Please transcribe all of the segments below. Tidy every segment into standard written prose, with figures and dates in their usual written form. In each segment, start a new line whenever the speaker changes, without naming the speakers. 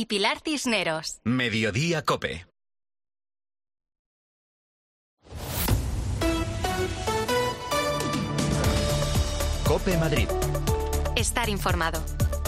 y Pilar Cisneros.
Mediodía COPE. COPE Madrid.
Estar informado.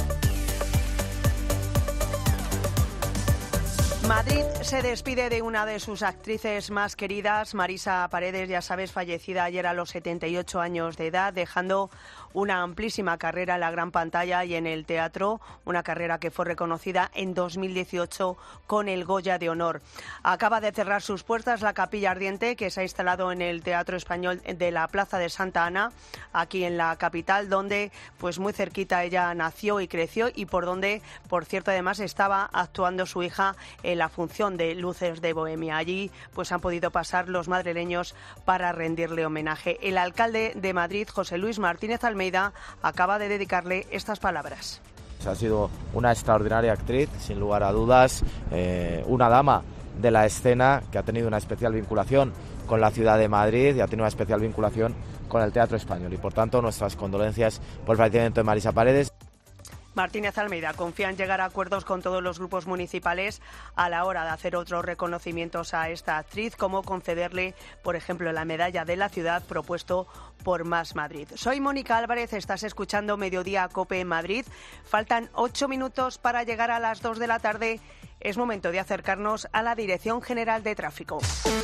Madrid se despide de una de sus actrices más queridas, Marisa Paredes, ya sabes, fallecida ayer a los 78 años de edad, dejando una amplísima carrera en la gran pantalla y en el teatro, una carrera que fue reconocida en 2018 con el Goya de Honor. Acaba de cerrar sus puertas la Capilla Ardiente, que se ha instalado en el Teatro Español de la Plaza de Santa Ana, aquí en la capital, donde pues muy cerquita ella nació y creció y por donde, por cierto, además estaba actuando su hija en la función de Luces de Bohemia. Allí pues han podido pasar los madrileños para rendirle homenaje. El alcalde de Madrid, José Luis Martínez Almeida, acaba de dedicarle estas palabras.
Ha sido una extraordinaria actriz, sin lugar a dudas, una dama de la escena que ha tenido una especial vinculación con la ciudad de Madrid y ha tenido una especial vinculación con el Teatro Español. Y por tanto, nuestras condolencias por el fallecimiento de Marisa Paredes.
Martínez Almeida confía en llegar a acuerdos con todos los grupos municipales a la hora de hacer otros reconocimientos a esta actriz, como concederle, por ejemplo, la medalla de la ciudad propuesto por Más Madrid. Soy Mónica Álvarez, estás escuchando Mediodía COPE en Madrid. Faltan 8 minutos para llegar a las 2 de la tarde. Es momento de acercarnos a la Dirección General de Tráfico.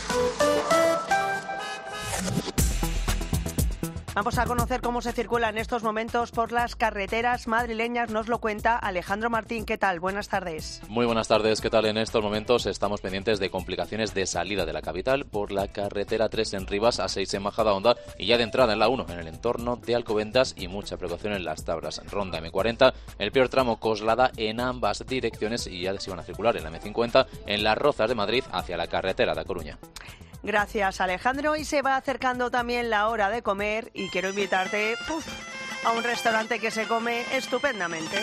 Vamos a conocer cómo se circula en estos momentos por las carreteras madrileñas. Nos lo cuenta Alejandro Martín. ¿Qué tal? Buenas tardes.
Muy buenas tardes. ¿Qué tal? En estos momentos estamos pendientes de complicaciones de salida de la capital por la carretera 3 en Rivas, A6 en Majadahonda y ya de entrada en la 1 en el entorno de Alcobendas y mucha precaución en Las Tabras. Ronda M40, el peor tramo Coslada en ambas direcciones y ya se van a circular en la M50 en Las Rozas de Madrid hacia la carretera de A Coruña.
Gracias, Alejandro. Y se va acercando también la hora de comer y quiero invitarte a un restaurante que se come estupendamente.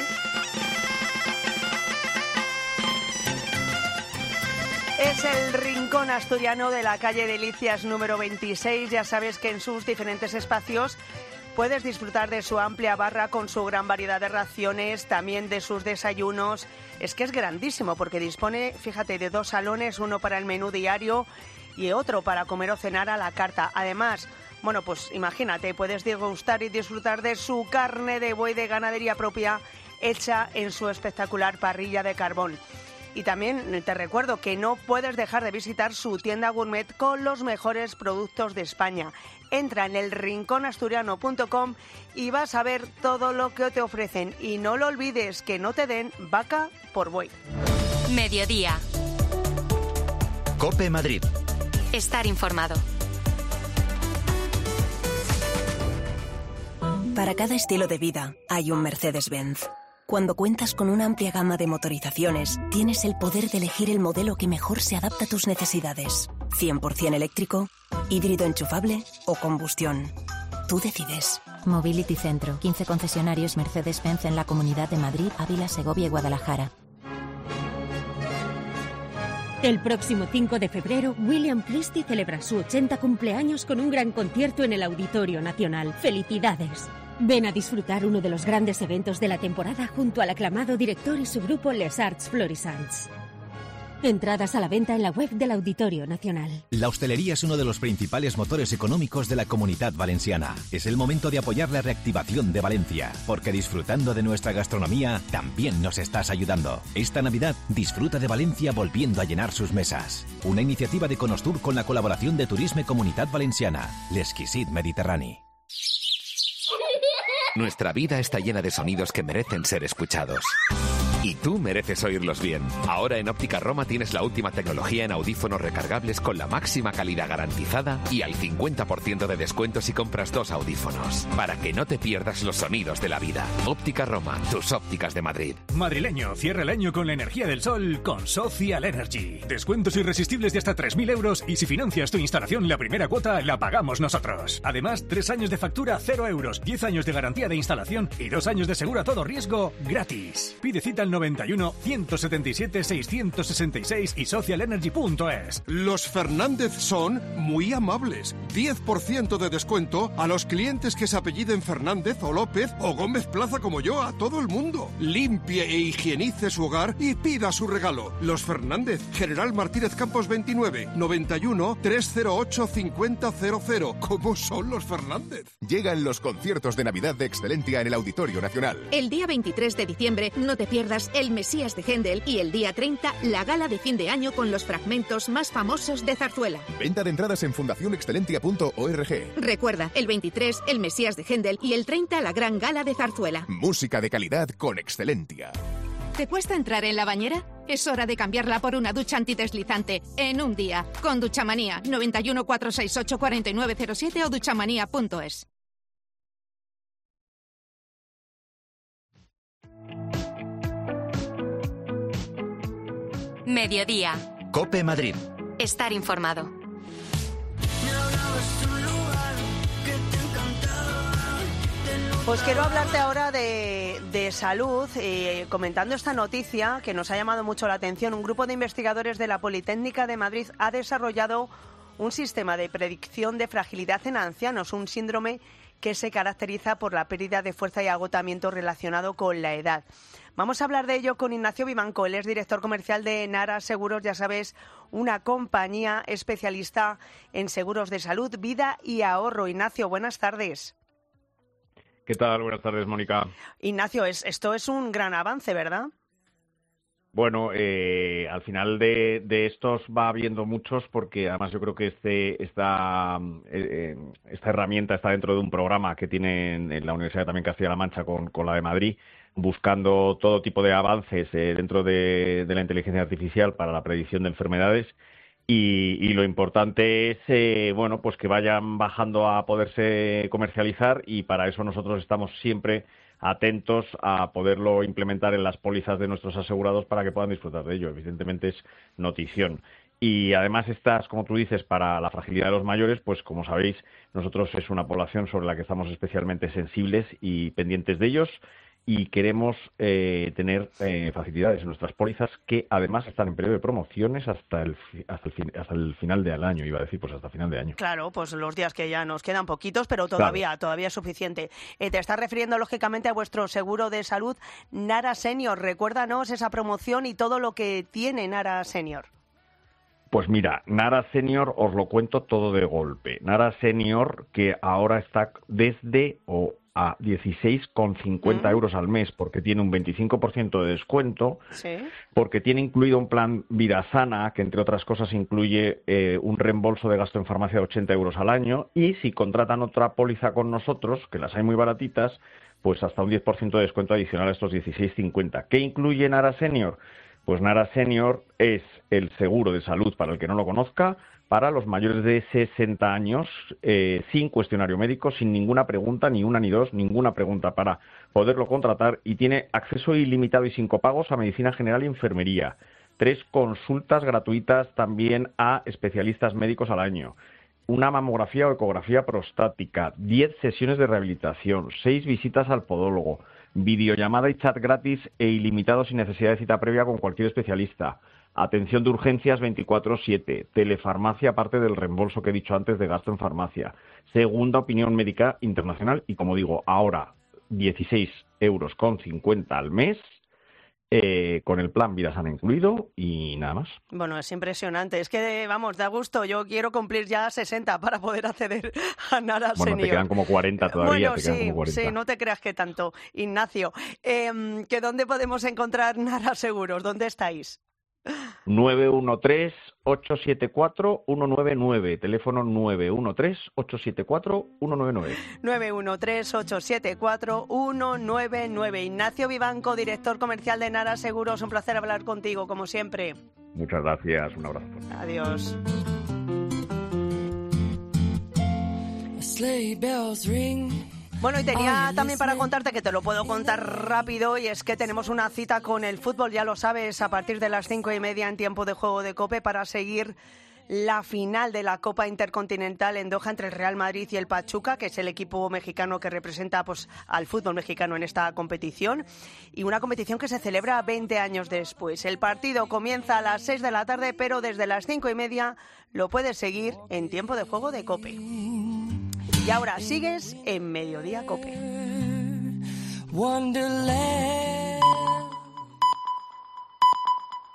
Es el Rincón Asturiano de la calle Delicias número 26. Ya sabes que en sus diferentes espacios puedes disfrutar de su amplia barra con su gran variedad de raciones, también de sus desayunos. Es que es grandísimo porque dispone, fíjate, de 2 salones, uno para el menú diario y otro para comer o cenar a la carta. Además, bueno, pues imagínate, puedes degustar y disfrutar de su carne de buey de ganadería propia hecha en su espectacular parrilla de carbón. Y también te recuerdo que no puedes dejar de visitar su tienda gourmet con los mejores productos de España. Entra en elrinconasturiano.com y vas a ver todo lo que te ofrecen. Y no lo olvides, que no te den vaca por buey.
Mediodía.
COPE Madrid.
Estar informado.
Para cada estilo de vida hay un Mercedes-Benz. Cuando cuentas con una amplia gama de motorizaciones, tienes el poder de elegir el modelo que mejor se adapta a tus necesidades. 100% eléctrico, híbrido enchufable o combustión. Tú decides.
Mobility Centro. 15 concesionarios Mercedes-Benz en la Comunidad de Madrid, Ávila, Segovia y Guadalajara.
El próximo 5 de febrero, William Christie celebra su 80 cumpleaños con un gran concierto en el Auditorio Nacional. ¡Felicidades! Ven a disfrutar uno de los grandes eventos de la temporada junto al aclamado director y su grupo Les Arts Florissants. Entradas a la venta en la web del Auditorio Nacional.
La hostelería es uno de los principales motores económicos de la Comunidad Valenciana. Es el momento de apoyar la reactivación de Valencia, porque disfrutando de nuestra gastronomía también nos estás ayudando. Esta Navidad disfruta de Valencia volviendo a llenar sus mesas. Una iniciativa de Conostur con la colaboración de Turisme Comunitat Valenciana, l'Exquisit Mediterrani.
Nuestra vida está llena de sonidos que merecen ser escuchados. Y tú mereces oírlos bien. Ahora en Óptica Roma tienes la última tecnología en audífonos recargables con la máxima calidad garantizada y al 50% de descuento si compras 2 audífonos. Para que no te pierdas los sonidos de la vida. Óptica Roma, tus ópticas de Madrid.
Madrileño, cierra el año con la energía del sol con Social Energy. Descuentos irresistibles de hasta 3.000 euros y si financias tu instalación, la primera cuota la pagamos nosotros. Además, 3 años de factura 0 euros, 10 años de garantía de instalación y 2 años de seguro a todo riesgo gratis. Pide cita al 91 177 666 y socialenergy.es.
Los Fernández son muy amables. 10% de descuento a los clientes que se apelliden Fernández o López o Gómez Plaza como yo, a todo el mundo. Limpie e higienice su hogar y pida su regalo. Los Fernández, General Martínez Campos 29, 91 308 5000. ¿Cómo son los Fernández?
Llegan los conciertos de Navidad de Excelentia en el Auditorio Nacional.
El día 23 de diciembre no te pierdas El Mesías de Händel y el día 30 la gala de fin de año con los fragmentos más famosos de zarzuela.
Venta de entradas en fundacionexcelentia.org.
Recuerda, el 23 El Mesías de Händel y el 30 la gran gala de zarzuela.
Música de calidad con Excelentia.
¿Te cuesta entrar en la bañera? Es hora de cambiarla por una ducha antideslizante en un día. Con Duchamanía, 91 468 4907 o duchamanía.es.
Mediodía.
COPE Madrid.
Estar informado.
Pues quiero hablarte ahora de salud, comentando esta noticia que nos ha llamado mucho la atención. Un grupo de investigadores de la Politécnica de Madrid ha desarrollado un sistema de predicción de fragilidad en ancianos, un síndrome que se caracteriza por la pérdida de fuerza y agotamiento relacionado con la edad. Vamos a hablar de ello con Ignacio Vivanco, él es director comercial de Nara Seguros, ya sabes, una compañía especialista en seguros de salud, vida y ahorro. Ignacio, buenas tardes.
¿Qué tal? Buenas tardes, Mónica.
Ignacio, esto es un gran avance, ¿verdad?
Bueno, al final de estos va habiendo muchos porque además yo creo que esta herramienta está dentro de un programa que tienen en la Universidad también Castilla-La Mancha con la de Madrid, buscando todo tipo de avances dentro de la inteligencia artificial para la predicción de enfermedades. Y lo importante es, bueno, pues que vayan bajando a poderse comercializar y para eso nosotros estamos siempre atentos a poderlo implementar en las pólizas de nuestros asegurados para que puedan disfrutar de ello. Evidentemente es notición. Y además estas, como tú dices, para la fragilidad de los mayores, pues como sabéis, nosotros es una población sobre la que estamos especialmente sensibles y pendientes de ellos. Y queremos tener facilidades en nuestras pólizas que además están en periodo de promociones hasta el final del año, iba a decir, pues hasta final de año.
Claro, pues los días que ya nos quedan poquitos, pero todavía es suficiente. Te estás refiriendo lógicamente a vuestro seguro de salud Nara Senior. Recuérdanos esa promoción y todo lo que tiene Nara Senior.
Pues mira, Nara Senior os lo cuento todo de golpe. Nara Senior que ahora está desde a 16,50 euros al mes, porque tiene un 25% de descuento, ¿sí? Porque tiene incluido un plan Vida Sana, que entre otras cosas incluye un reembolso de gasto en farmacia de 80 euros al año, y si contratan otra póliza con nosotros, que las hay muy baratitas, pues hasta un 10% de descuento adicional a estos 16,50. ¿Qué incluye Nara Senior? Pues Nara Senior es el seguro de salud, para el que no lo conozca, para los mayores de 60 años, sin cuestionario médico, sin ninguna pregunta, ni una ni dos, ninguna pregunta para poderlo contratar, y tiene acceso ilimitado y sin copagos a medicina general y enfermería. 3 consultas gratuitas también a especialistas médicos al año. Una mamografía o ecografía prostática, 10 sesiones de rehabilitación, 6 visitas al podólogo, videollamada y chat gratis e ilimitado sin necesidad de cita previa con cualquier especialista. Atención de urgencias 24/7, telefarmacia aparte del reembolso que he dicho antes de gasto en farmacia, segunda opinión médica internacional y, como digo, ahora 16,50 euros al mes, con el plan Vida Sana incluido y nada más.
Bueno, es impresionante. Es que, vamos, da gusto. Yo quiero cumplir ya 60 para poder acceder a Nara Senior.
Bueno, te quedan como 40 todavía.
Bueno, sí, no te creas que tanto. Ignacio, ¿que dónde podemos encontrar Nara Seguros? ¿Dónde estáis?
913-874-199, teléfono 913-874-199.
913-874-199. Ignacio Vivanco, director comercial de Nara Seguros, un placer hablar contigo, como siempre.
Muchas gracias, un abrazo.
Adiós. Bueno, y tenía también para contarte, que te lo puedo contar rápido, y es que tenemos una cita con el fútbol, ya lo sabes, a partir de las 5:30 en tiempo de juego de COPE, para seguir la final de la Copa Intercontinental en Doha entre el Real Madrid y el Pachuca, que es el equipo mexicano que representa pues, al fútbol mexicano en esta competición, y una competición que se celebra 20 años después. El partido comienza a las 6 de la tarde, pero desde las 5:30 lo puedes seguir en Tiempo de Juego de COPE. Y ahora sigues en Mediodía COPE.
Wonderland.